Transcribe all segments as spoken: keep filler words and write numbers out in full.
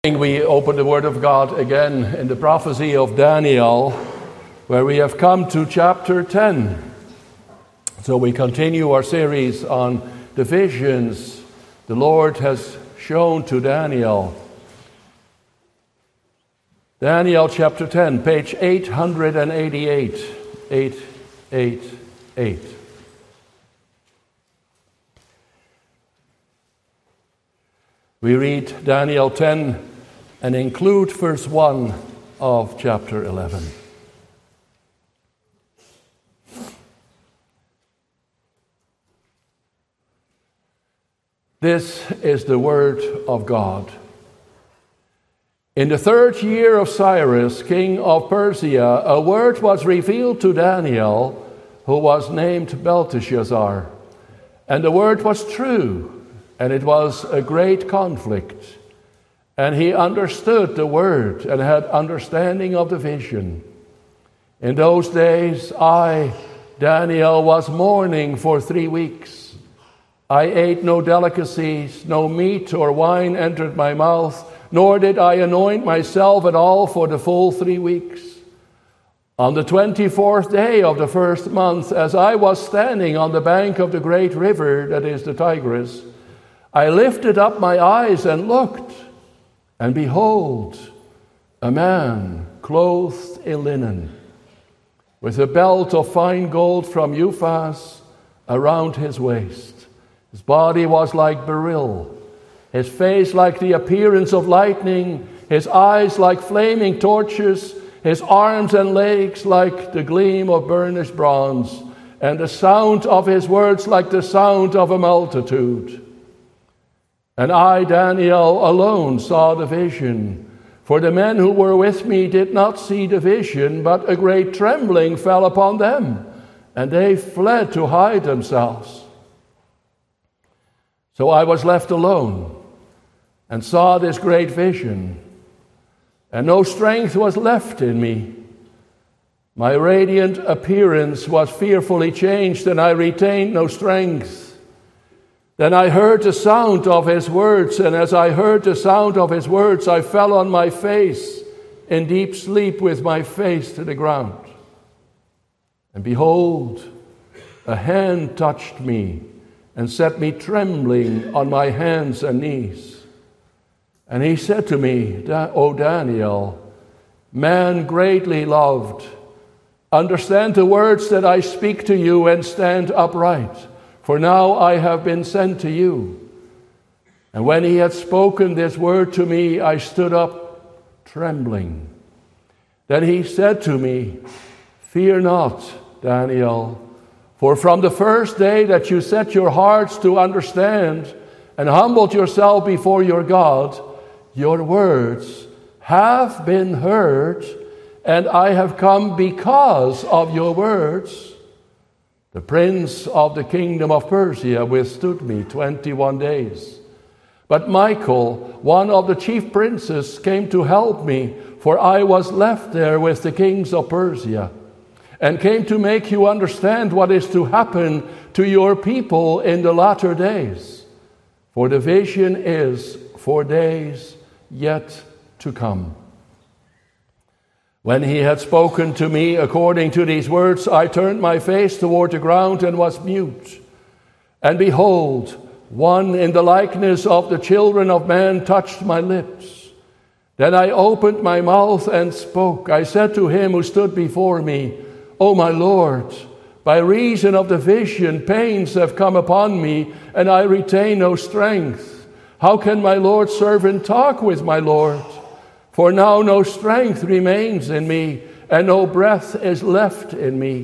We open the Word of God again in the prophecy of Daniel, where we have come to chapter ten. So we continue our series on the visions the Lord has shown to Daniel. Daniel chapter ten, page eight eighty-eight. eight eighty-eight. We read Daniel ten and include verse one of chapter eleven. This is the word of God. In the third year of Cyrus, king of Persia, a word was revealed to Daniel, who was named Belteshazzar. And the word was true, and it was a great conflict. And he understood the word and had understanding of the vision. In those days, I, Daniel, was mourning for three weeks. I ate no delicacies, no meat or wine entered my mouth, nor did I anoint myself at all for the full three weeks. On the twenty-fourth day of the first month, as I was standing on the bank of the great river, that is the Tigris, I lifted up my eyes and looked, and behold, a man clothed in linen, with a belt of fine gold from Uphaz around his waist. His body was like beryl, his face like the appearance of lightning, his eyes like flaming torches, his arms and legs like the gleam of burnished bronze, and the sound of his words like the sound of a multitude. And I, Daniel, alone saw the vision, for the men who were with me did not see the vision, but a great trembling fell upon them, and they fled to hide themselves. So I was left alone, and saw this great vision, and no strength was left in me. My radiant appearance was fearfully changed, and I retained no strength. Then I heard the sound of his words, and as I heard the sound of his words, I fell on my face in deep sleep with my face to the ground. And behold, a hand touched me and set me trembling on my hands and knees. And he said to me, O Daniel, man greatly loved, understand the words that I speak to you and stand upright. For now I have been sent to you. And when he had spoken this word to me, I stood up trembling. Then he said to me, fear not, Daniel, for from the first day that you set your hearts to understand and humbled yourself before your God, your words have been heard, and I have come because of your words. The prince of the kingdom of Persia withstood me twenty-one days. But Michael, one of the chief princes, came to help me, for I was left there with the kings of Persia, and came to make you understand what is to happen to your people in the latter days. For the vision is for days yet to come. When he had spoken to me according to these words, I turned my face toward the ground and was mute. And behold, one in the likeness of the children of man touched my lips. Then I opened my mouth and spoke. I said to him who stood before me, O my Lord, by reason of the vision, pains have come upon me, and I retain no strength. How can my Lord's servant talk with my Lord? For now no strength remains in me, and no breath is left in me.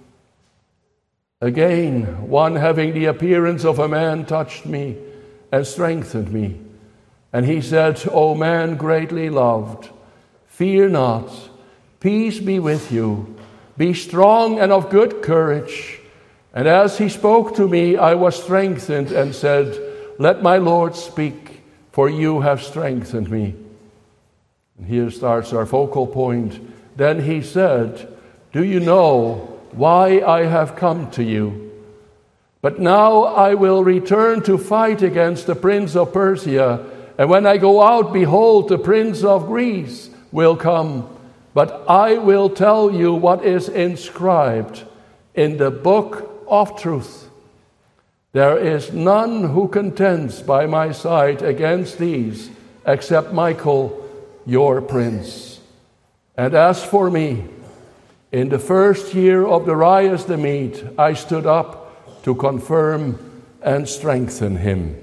Again, one having the appearance of a man touched me and strengthened me. And he said, O man greatly loved, fear not, peace be with you. Be strong and of good courage. And as he spoke to me, I was strengthened and said, let my Lord speak, for you have strengthened me. And here starts our focal point. Then he said, do you know why I have come to you? But now I will return to fight against the prince of Persia, And when I go out, behold, the prince of Greece will come. But I will tell you what is inscribed in the book of truth. There is none who contends by my side against these, except Michael, your prince. And as for me, in the first year of Darius the Mede, I stood up to confirm and strengthen him.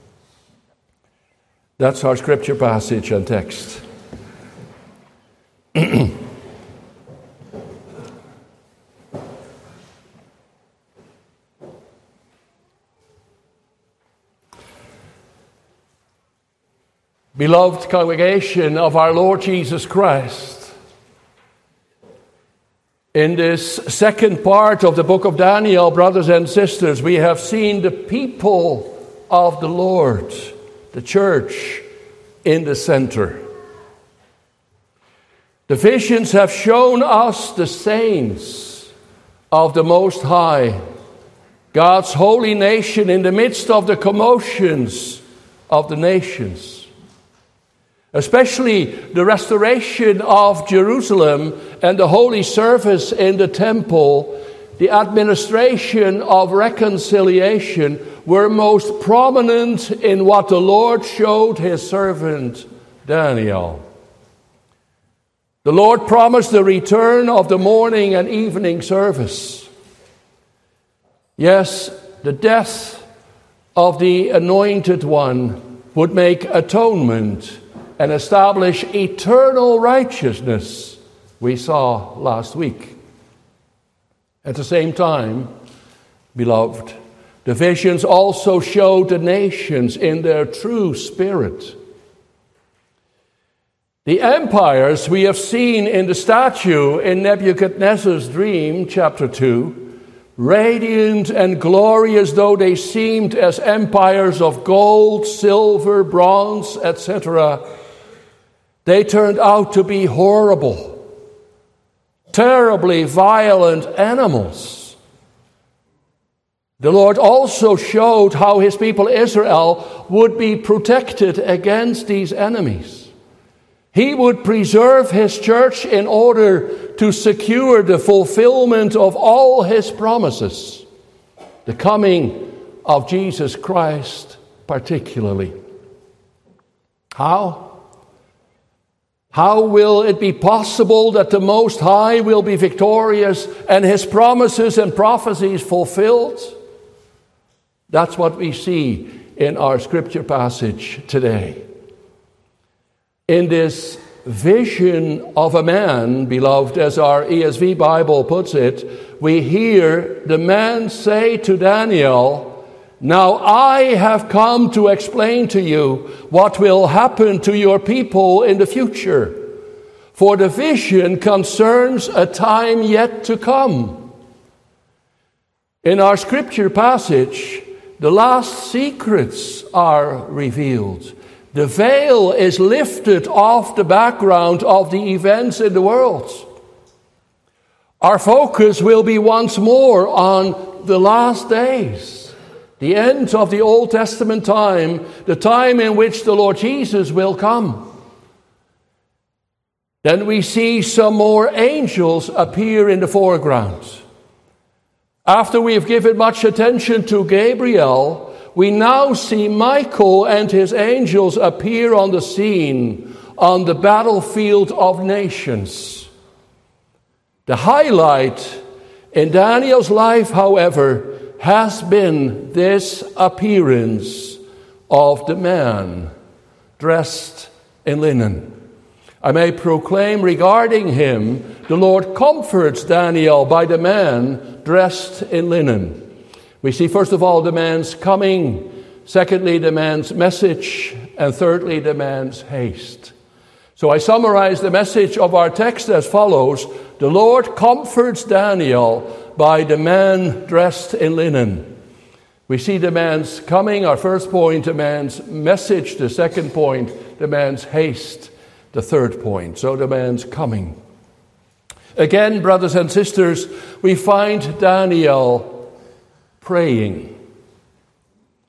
That's our scripture passage and text. Beloved congregation of our Lord Jesus Christ, in this second part of the book of Daniel, brothers and sisters, we have seen the people of the Lord, the church, in the center. The visions have shown us the saints of the Most High, God's holy nation in the midst of the commotions of the nations. Especially the restoration of Jerusalem and the holy service in the temple, the administration of reconciliation were most prominent in what the Lord showed his servant Daniel. The Lord promised the return of the morning and evening service. Yes, the death of the Anointed One would make atonement and establish eternal righteousness, we saw last week. At the same time, beloved, the visions also showed the nations in their true spirit. The empires we have seen in the statue in Nebuchadnezzar's dream, chapter two, radiant and glorious though they seemed as empires of gold, silver, bronze, et cetera, they turned out to be horrible, terribly violent animals. The Lord also showed how his people Israel would be protected against these enemies. He would preserve his church in order to secure the fulfillment of all his promises, the coming of Jesus Christ particularly. How? How will it be possible that the Most High will be victorious and his promises and prophecies fulfilled? That's what we see in our scripture passage today. In this vision of a man, beloved, as our E S V Bible puts it, we hear the man say to Daniel, "Now I have come to explain to you what will happen to your people in the future, for the vision concerns a time yet to come." In our scripture passage, the last secrets are revealed. The veil is lifted off the background of the events in the world. Our focus will be once more on the last days, the end of the Old Testament time, the time in which the Lord Jesus will come. Then we see some more angels appear in the foreground. After we have given much attention to Gabriel, we now see Michael and his angels appear on the scene on the battlefield of nations. The highlight in Daniel's life, however, has been this appearance of the man dressed in linen. I may proclaim regarding him, the Lord comforts Daniel by the man dressed in linen. We see, first of all, the man's coming, secondly, the man's message, and thirdly, the man's haste. So I summarize the message of our text as follows. The Lord comforts Daniel by the man dressed in linen. We see the man's coming, our first point, the man's message, the second point, the man's haste, the third point. So the man's coming. Again, brothers and sisters, we find Daniel praying.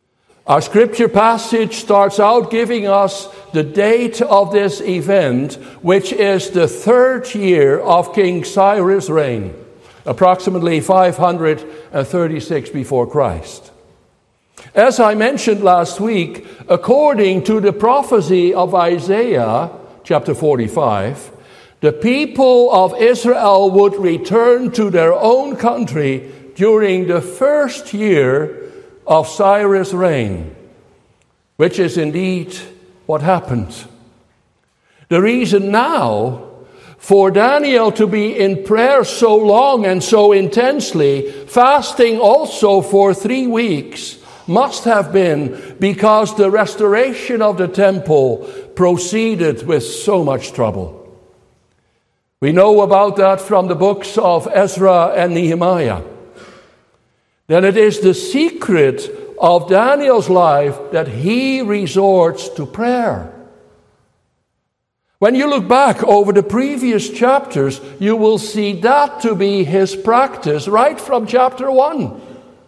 Our scripture passage starts out giving us the date of this event, which is the third year of King Cyrus' reign, approximately five hundred thirty-six before Christ. As I mentioned last week, according to the prophecy of Isaiah, chapter forty-five, the people of Israel would return to their own country during the first year of Cyrus' reign, which is indeed what happened. The reason now for Daniel to be in prayer so long and so intensely, fasting also for three weeks, must have been because the restoration of the temple proceeded with so much trouble. We know about that from the books of Ezra and Nehemiah. Then it is the secret of Daniel's life that he resorts to prayer. When you look back over the previous chapters, you will see that to be his practice right from chapter one.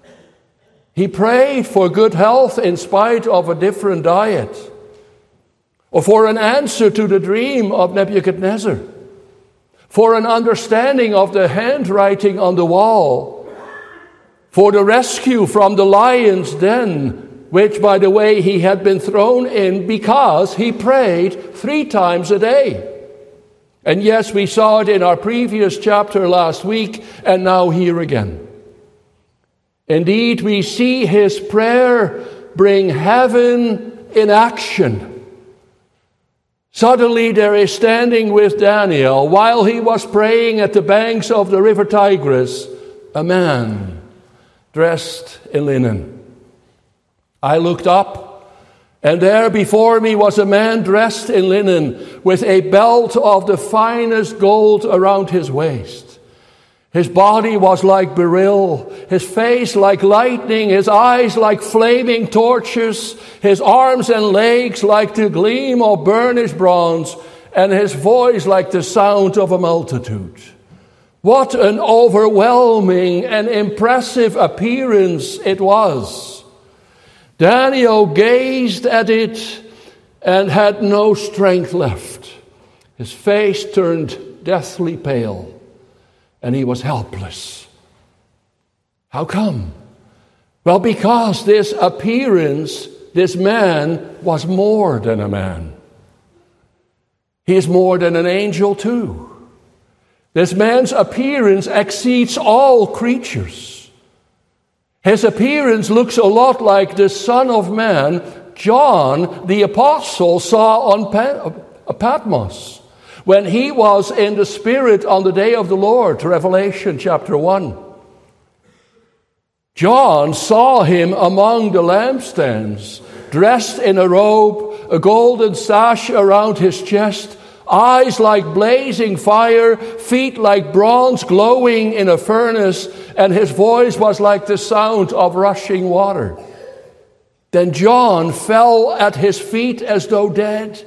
He prayed for good health in spite of a different diet, or for an answer to the dream of Nebuchadnezzar, for an understanding of the handwriting on the wall, for the rescue from the lion's den, which, by the way, he had been thrown in because he prayed three times a day. And yes, we saw it in our previous chapter last week, and now here again. Indeed, we see his prayer bring heaven in action. Suddenly there is standing with Daniel, while he was praying at the banks of the river Tigris, a man dressed in linen. I looked up, and there before me was a man dressed in linen, with a belt of the finest gold around his waist. His body was like beryl, his face like lightning, his eyes like flaming torches, his arms and legs like the gleam of burnished bronze, and his voice like the sound of a multitude. What an overwhelming and impressive appearance it was. Daniel gazed at it and had no strength left. His face turned deathly pale, and he was helpless. How come? Well, because this appearance, this man was more than a man. He is more than an angel too. This man's appearance exceeds all creatures. His appearance looks a lot like the Son of Man John the Apostle saw on Patmos, when he was in the Spirit on the day of the Lord, Revelation chapter one. John saw him among the lampstands, dressed in a robe, a golden sash around his chest, eyes like blazing fire, feet like bronze glowing in a furnace, and his voice was like the sound of rushing water. Then John fell at his feet as though dead.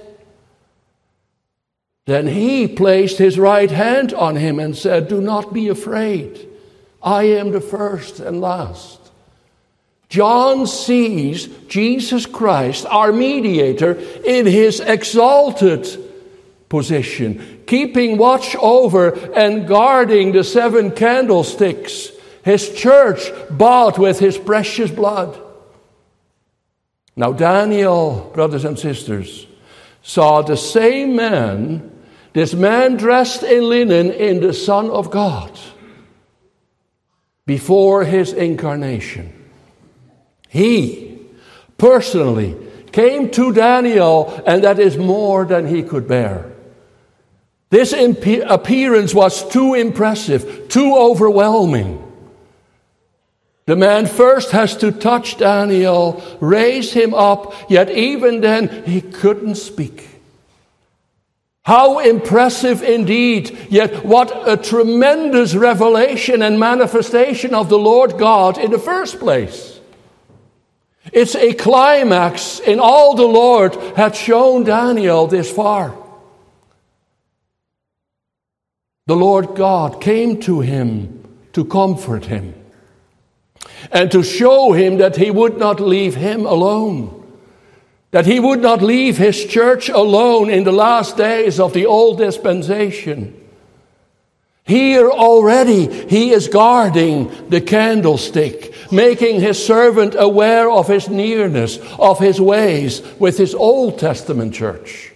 Then he placed his right hand on him and said, "Do not be afraid. I am the first and last." John sees Jesus Christ, our mediator, in his exalted position, keeping watch over and guarding the seven candlesticks, his church bought with his precious blood. Now Daniel, brothers and sisters, saw the same man, this man dressed in linen, in the Son of God before his incarnation. He personally came to Daniel, and that is more than he could bear. This imp- appearance was too impressive, too overwhelming. The man first has to touch Daniel, raise him up, yet even then he couldn't speak. How impressive indeed, yet what a tremendous revelation and manifestation of the Lord God in the first place. It's a climax in all the Lord had shown Daniel this far. The Lord God came to him to comfort him. and to show him that he would not leave him alone. That he would not leave his church alone in the last days of the old dispensation. Here already he is guarding the candlestick, making his servant aware of his nearness, of his ways with his Old Testament church.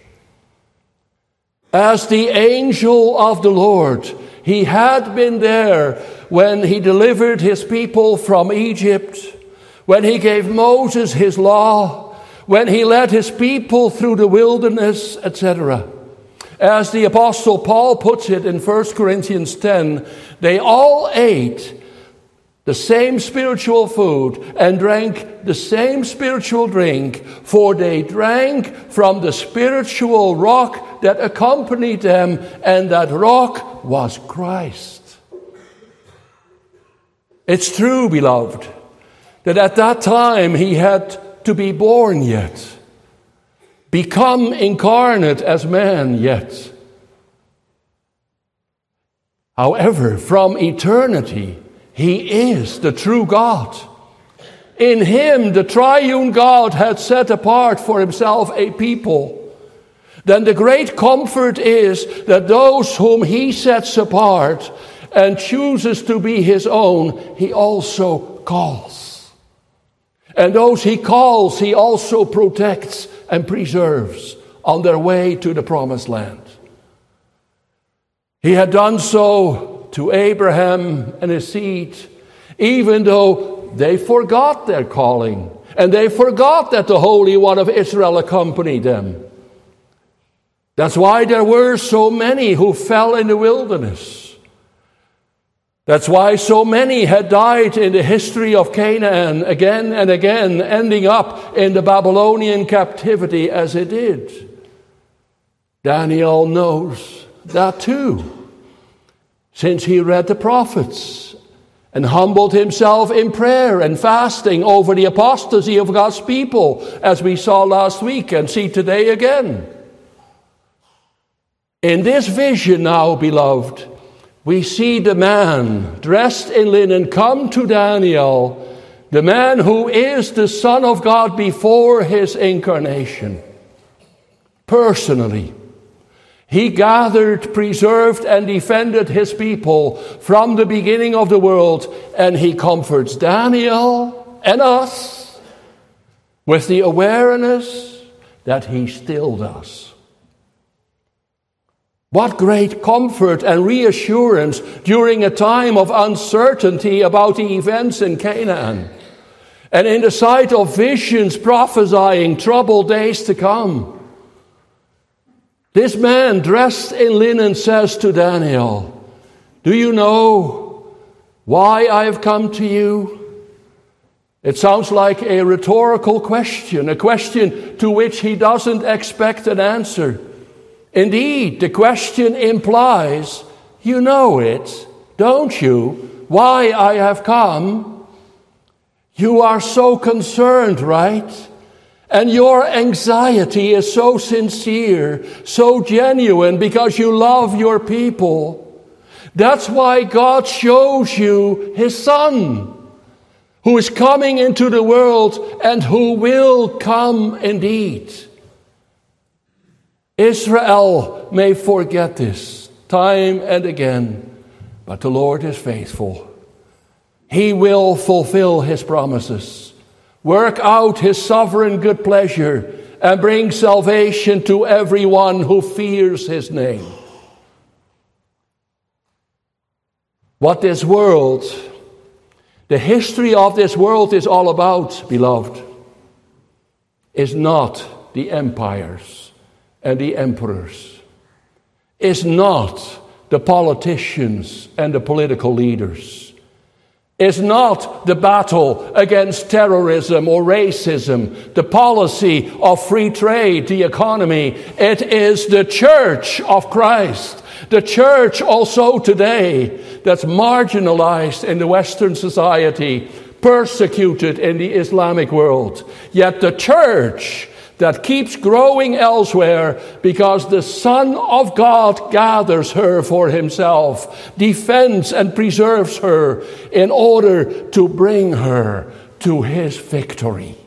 As the angel of the Lord, he had been there when he delivered his people from Egypt, when he gave Moses his law, when he led his people through the wilderness, et cetera. As the Apostle Paul puts it in First Corinthians ten, they all ate the same spiritual food and drank the same spiritual drink, for they drank from the spiritual rock that accompanied them, and that rock was Christ. It's true, beloved, that at that time he had to be born yet, become incarnate as man yet. However, from eternity, he is the true God. In him, the triune God had set apart for himself a people. Then the great comfort is that those whom he sets apart and chooses to be his own, he also calls. And those he calls, he also protects and preserves on their way to the promised land. He had done so to Abraham and his seed, even though they forgot their calling, and they forgot that the Holy One of Israel accompanied them. That's why there were so many who fell in the wilderness. That's why so many had died in the history of Canaan again and again, ending up in the Babylonian captivity as it did. Daniel knows that too, since he read the prophets and humbled himself in prayer and fasting over the apostasy of God's people, as we saw last week and see today again. In this vision now, beloved, we see the man dressed in linen come to Daniel, the man who is the Son of God before his incarnation. Personally, he gathered, preserved, and defended his people from the beginning of the world, and he comforts Daniel and us with the awareness that he still does. What great comfort and reassurance during a time of uncertainty about the events in Canaan, and in the sight of visions prophesying troubled days to come. This man dressed in linen says to Daniel, "Do you know why I have come to you?" It sounds like a rhetorical question, a question to which he doesn't expect an answer. Indeed, the question implies, you know it, don't you, why I have come? You are so concerned, right? And your anxiety is so sincere, so genuine, because you love your people. That's why God shows you his Son, who is coming into the world and who will come indeed. Israel may forget this time and again, but the Lord is faithful. He will fulfill his promises, work out his sovereign good pleasure, and bring salvation to everyone who fears his name. What this world, the history of this world is all about, beloved, is not the empires and the emperors, is not the politicians and the political leaders, is not the battle against terrorism or racism, the policy of free trade, the economy. It is the church of Christ, the church also today that's marginalized in the Western society, persecuted in the Islamic world. Yet the church that keeps growing elsewhere because the Son of God gathers her for himself, defends and preserves her in order to bring her to his victory.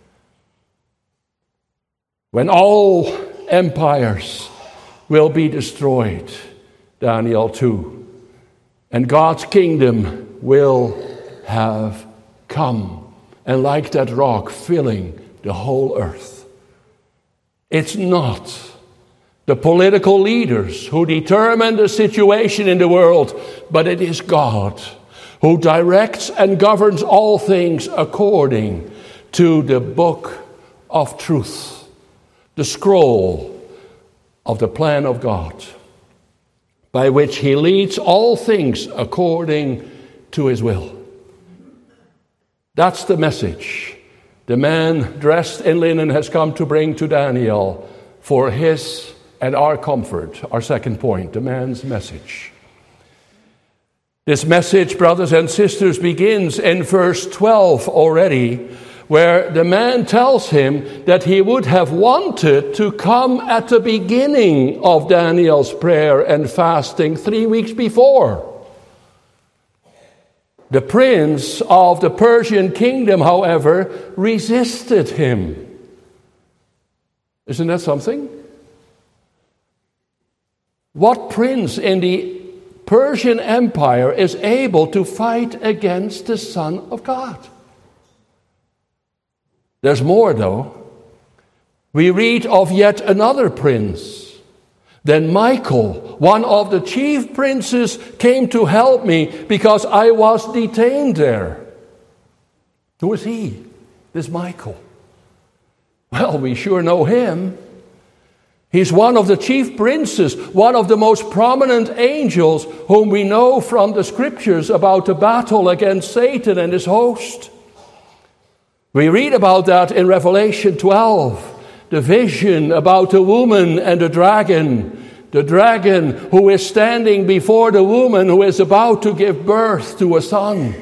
When all empires will be destroyed, Daniel two, and God's kingdom will have come, and like that rock filling the whole earth. It's not the political leaders who determine the situation in the world, but it is God who directs and governs all things according to the book of truth, the scroll of the plan of God, by which he leads all things according to his will. That's the message the man dressed in linen has come to bring to Daniel for his and our comfort. Our second point, the man's message. This message, brothers and sisters, begins in verse twelve already, where the man tells him that he would have wanted to come at the beginning of Daniel's prayer and fasting three weeks before. The prince of the Persian kingdom, however, resisted him. Isn't that something? What prince in the Persian Empire is able to fight against the Son of God? There's more, though. We read of yet another prince. Then Michael, one of the chief princes, came to help me because I was detained there. Who is he, this Michael? Well, we sure know him. He's one of the chief princes, one of the most prominent angels whom we know from the scriptures about the battle against Satan and his host. We read about that in Revelation twelve. The vision about the woman and the dragon. The dragon who is standing before the woman who is about to give birth to a son.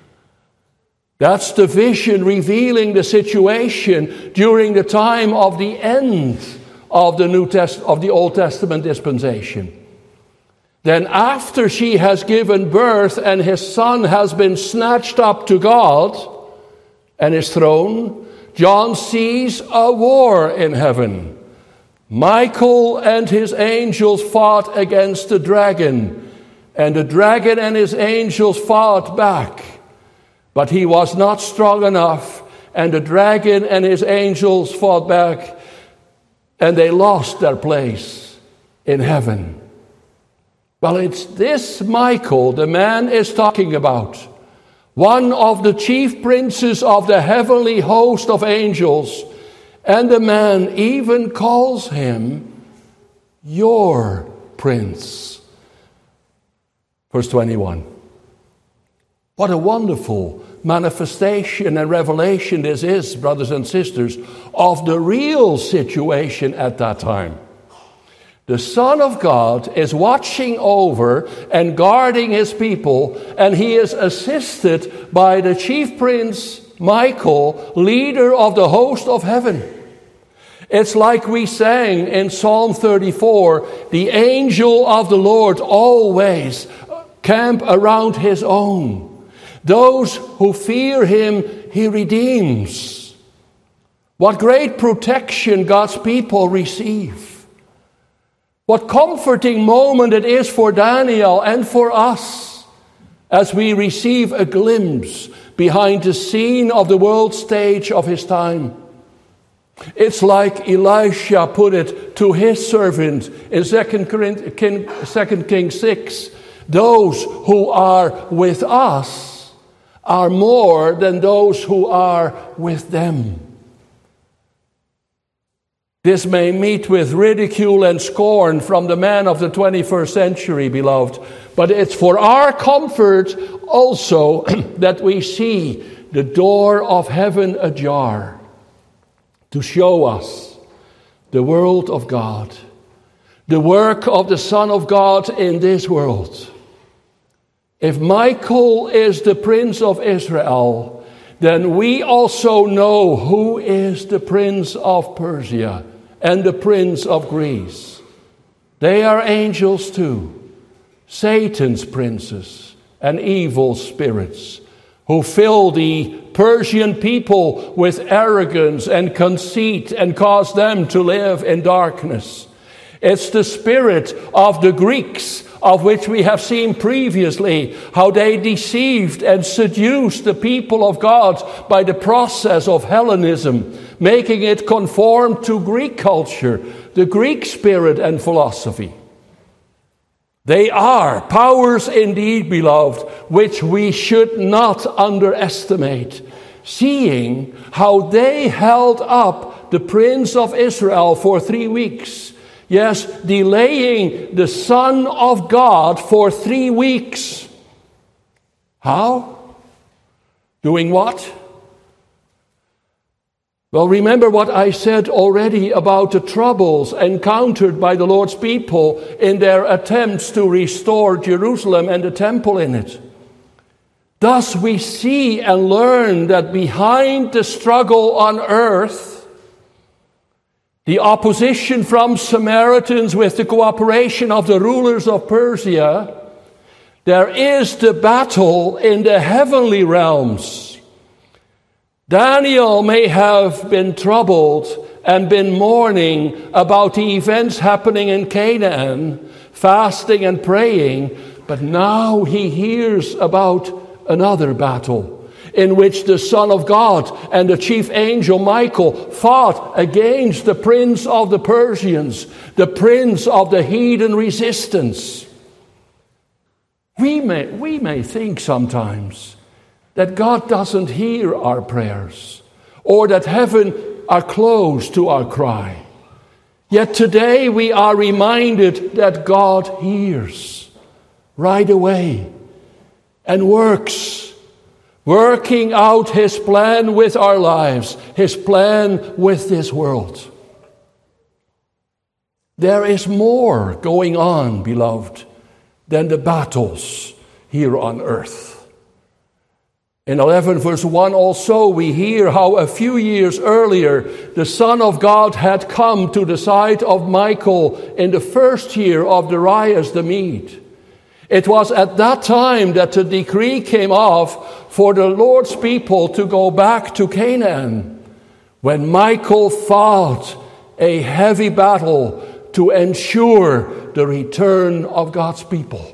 That's the vision revealing the situation during the time of the end of the New Test of the Old Testament dispensation. Then after she has given birth and his son has been snatched up to God and his throne, John sees a war in heaven. Michael and his angels fought against the dragon, and the dragon and his angels fought back. But he was not strong enough, and the dragon and his angels fought back, and they lost their place in heaven. Well, it's this Michael the man is talking about. One of the chief princes of the heavenly host of angels, and the man even calls him your prince. Verse twenty-one. What a wonderful manifestation and revelation this is, brothers and sisters, of the real situation at that time. The Son of God is watching over and guarding his people, and he is assisted by the chief prince Michael, leader of the host of heaven. It's like we sang in Psalm thirty-four, the angel of the Lord always camp around his own. Those who fear him, he redeems. What great protection God's people receive. What comforting moment it is for Daniel and for us as we receive a glimpse behind the scene of the world stage of his time. It's like Elisha put it to his servant in Second Kings six. Those who are with us are more than those who are with them. This may meet with ridicule and scorn from the man of the twenty-first century, beloved, but it's for our comfort also that we see the door of heaven ajar to show us the world of God, the work of the Son of God in this world. If Michael is the Prince of Israel, then we also know who is the prince of Persia and the prince of Greece. They are angels too, Satan's princes and evil spirits, who fill the Persian people with arrogance and conceit and cause them to live in darkness. It's the spirit of the Greeks, of which we have seen previously, how they deceived and seduced the people of God by the process of Hellenism, making it conform to Greek culture, the Greek spirit and philosophy. They are powers indeed, beloved, which we should not underestimate, seeing how they held up the Prince of Israel for three weeks. Yes, delaying the Son of God for three weeks. How? Doing what? Well, remember what I said already about the troubles encountered by the Lord's people in their attempts to restore Jerusalem and the temple in it. Thus we see and learn that behind the struggle on earth, the opposition from Samaritans with the cooperation of the rulers of Persia, there is the battle in the heavenly realms. Daniel may have been troubled and been mourning about the events happening in Canaan, fasting and praying, but now he hears about another battle in which the Son of God and the chief angel Michael fought against the prince of the Persians, the prince of the heathen resistance. We may, we may think sometimes that God doesn't hear our prayers, or that heaven are closed to our cry. Yet today we are reminded that God hears right away and works, working out his plan with our lives, his plan with this world. There is more going on, beloved, than the battles here on earth. In eleven verse one also we hear how a few years earlier the Son of God had come to the side of Michael in the first year of Darius the Mede. It was at that time that the decree came off for the Lord's people to go back to Canaan, when Michael fought a heavy battle to ensure the return of God's people.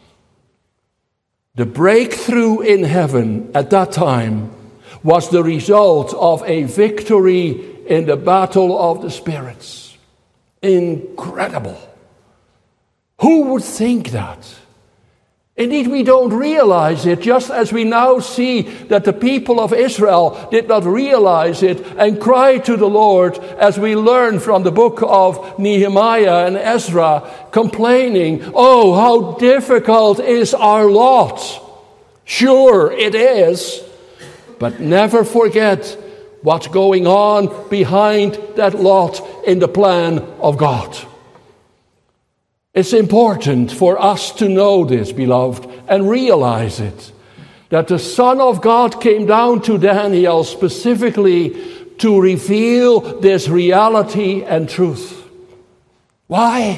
The breakthrough in heaven at that time was the result of a victory in the battle of the spirits. Incredible. Who would think that? Indeed, we don't realize it, just as we now see that the people of Israel did not realize it and cry to the Lord, as we learn from the book of Nehemiah and Ezra, complaining, "Oh, how difficult is our lot." Sure, it is, but never forget what's going on behind that lot in the plan of God. It's important for us to know this, beloved, and realize it, that the Son of God came down to Daniel specifically to reveal this reality and truth. Why?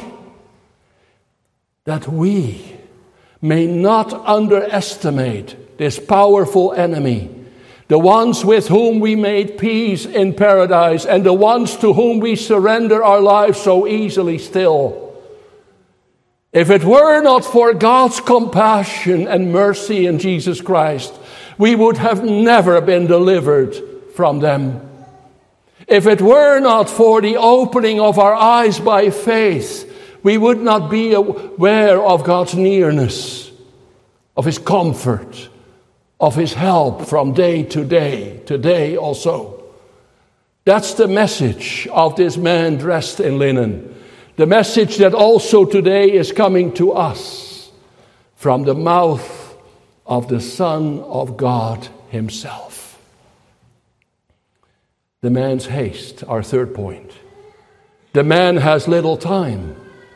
That we may not underestimate this powerful enemy, the ones with whom we made peace in paradise and the ones to whom we surrender our lives so easily still. If it were not for God's compassion and mercy in Jesus Christ, we would have never been delivered from them. If it were not for the opening of our eyes by faith, we would not be aware of God's nearness, of his comfort, of his help from day to day, today also. That's the message of this man dressed in linen. The message that also today is coming to us from the mouth of the Son of God himself. The man's haste, our third point. The man has little time.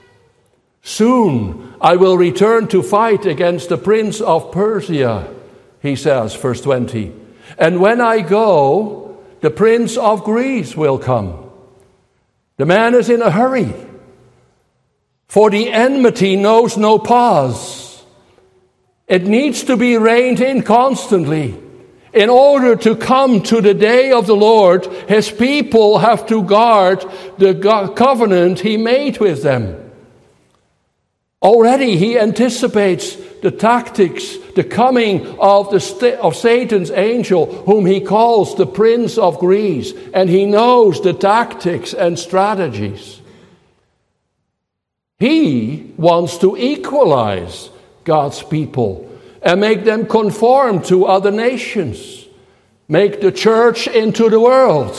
Soon I will return to fight against the prince of Persia, he says, verse twenty. And when I go, the prince of Greece will come. The man is in a hurry, for the enmity knows no pause. It needs to be reined in constantly. In order to come to the day of the Lord, his people have to guard the covenant he made with them. Already he anticipates the tactics, the coming of, the, of Satan's angel, whom he calls the Prince of Greece, and he knows the tactics and strategies. He wants to equalize God's people and make them conform to other nations, make the church into the world.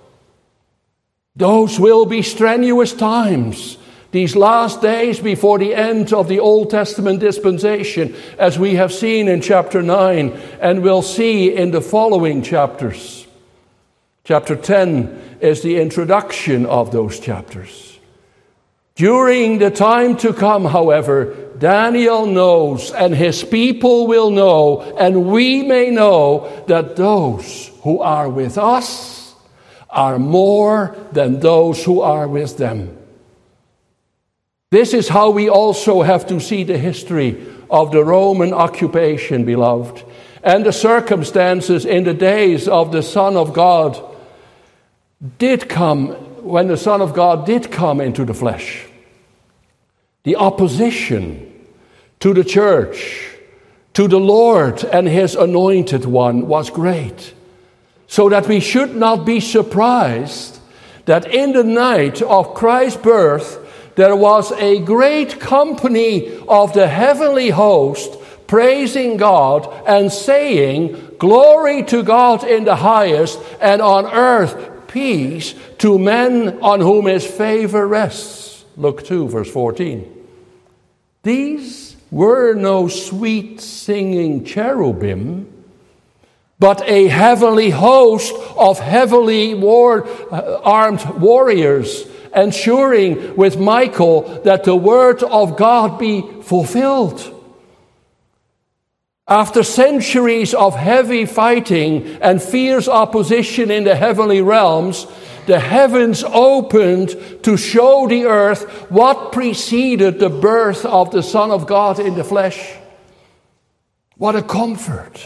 Those will be strenuous times, these last days before the end of the Old Testament dispensation, as we have seen in chapter nine and will see in the following chapters. Chapter ten is the introduction of those chapters. During the time to come, however, Daniel knows, and his people will know, and we may know, that those who are with us are more than those who are with them. This is how we also have to see the history of the Roman occupation, beloved, and the circumstances in the days of the Son of God did come, when the Son of God did come into the flesh. The opposition to the church, to the Lord and his anointed one was great. So that we should not be surprised that in the night of Christ's birth, there was a great company of the heavenly host praising God and saying, "Glory to God in the highest, and on earth peace to men on whom his favor rests." Luke two, verse fourteen. These were no sweet singing cherubim, but a heavenly host of heavily war, uh, armed warriors, ensuring with Michael that the word of God be fulfilled. After centuries of heavy fighting and fierce opposition in the heavenly realms, the heavens opened to show the earth what preceded the birth of the Son of God in the flesh. What a comfort.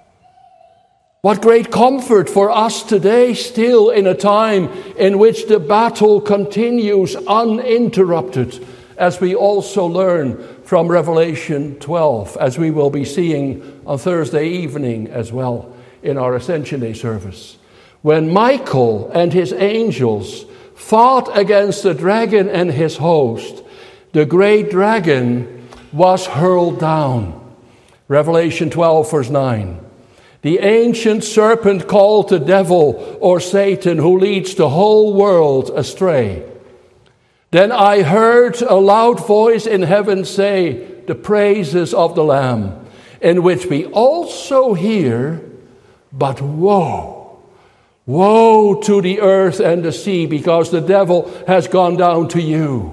What great comfort for us today, still in a time in which the battle continues uninterrupted, as we also learn from Revelation twelve, as we will be seeing on Thursday evening as well in our Ascension Day service. When Michael and his angels fought against the dragon and his host, the great dragon was hurled down. Revelation twelve, verse nine. The ancient serpent called the devil or Satan, who leads the whole world astray. Then I heard a loud voice in heaven say, "The praises of the Lamb," in which we also hear, "But woe, woe to the earth and the sea, because the devil has gone down to you.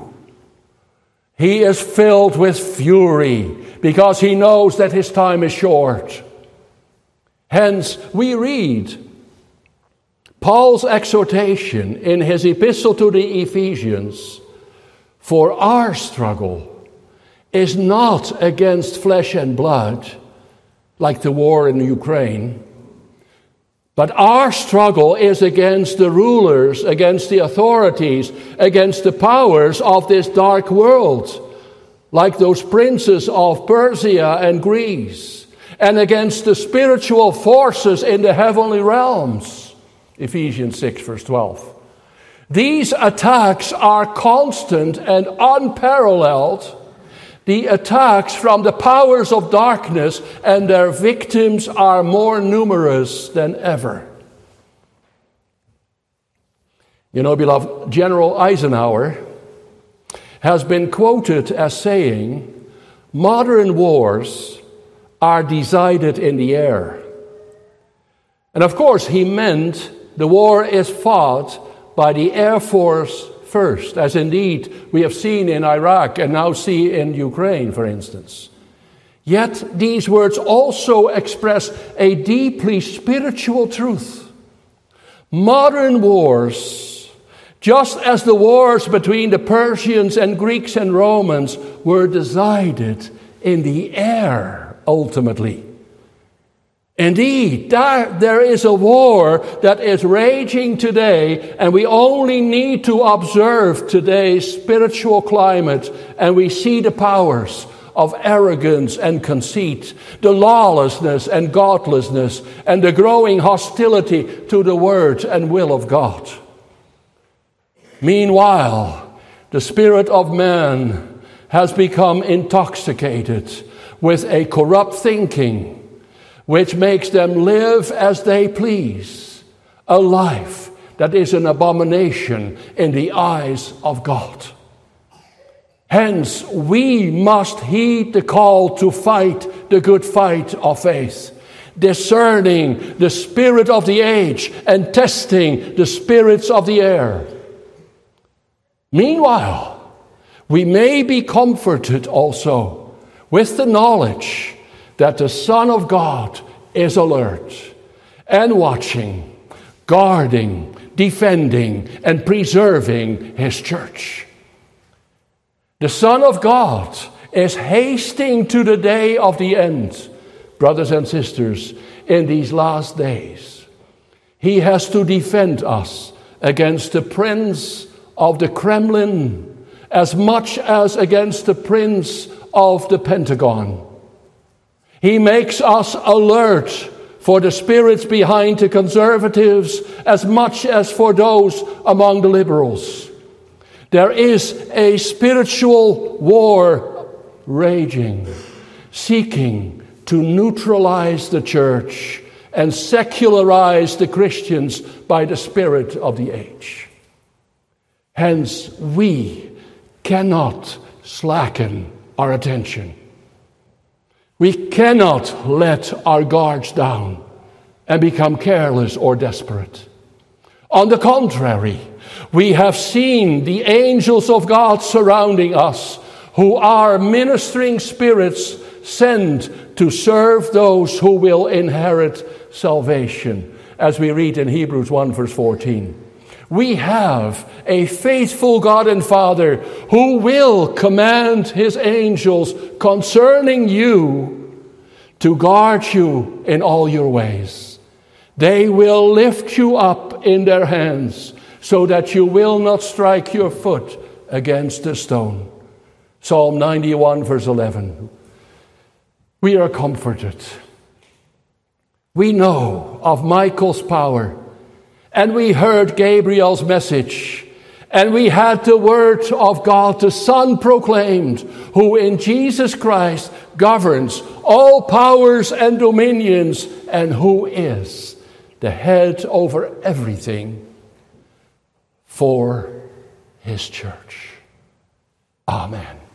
He is filled with fury, because he knows that his time is short." Hence, we read Paul's exhortation in his epistle to the Ephesians, "For our struggle is not against flesh and blood, like the war in Ukraine, but our struggle is against the rulers, against the authorities, against the powers of this dark world, like those princes of Persia and Greece, and against the spiritual forces in the heavenly realms." Ephesians six, verse twelve. These attacks are constant and unparalleled, the attacks from the powers of darkness, and their victims are more numerous than ever. You know, beloved, General Eisenhower has been quoted as saying, "Modern wars are decided in the air." And of course, he meant the war is fought by the Air Force first, as indeed we have seen in Iraq and now see in Ukraine, for instance. Yet these words also express a deeply spiritual truth. Modern wars, just as the wars between the Persians and Greeks and Romans, were decided in the air ultimately. Indeed, there is a war that is raging today, and we only need to observe today's spiritual climate, and we see the powers of arrogance and conceit, the lawlessness and godlessness, and the growing hostility to the word and will of God. Meanwhile, the spirit of man has become intoxicated with a corrupt thinking, which makes them live as they please, a life that is an abomination in the eyes of God. Hence, we must heed the call to fight the good fight of faith, discerning the spirit of the age and testing the spirits of the air. Meanwhile, we may be comforted also with the knowledge that the Son of God is alert and watching, guarding, defending, and preserving his church. The Son of God is hasting to the day of the end, brothers and sisters, in these last days. He has to defend us against the prince of the Kremlin as much as against the prince of the Pentagon. He makes us alert for the spirits behind the conservatives as much as for those among the liberals. There is a spiritual war raging, seeking to neutralize the church and secularize the Christians by the spirit of the age. Hence, we cannot slacken our attention. We cannot let our guards down and become careless or desperate. On the contrary, we have seen the angels of God surrounding us, who are ministering spirits sent to serve those who will inherit salvation, as we read in Hebrews one verse fourteen. We have a faithful God and Father who will command his angels concerning you to guard you in all your ways. They will lift you up in their hands so that you will not strike your foot against a stone. Psalm ninety-one verse eleven. We are comforted. We know of Michael's power. And we heard Gabriel's message, and we had the word of God, the Son proclaimed, who in Jesus Christ governs all powers and dominions, and who is the head over everything for his church. Amen.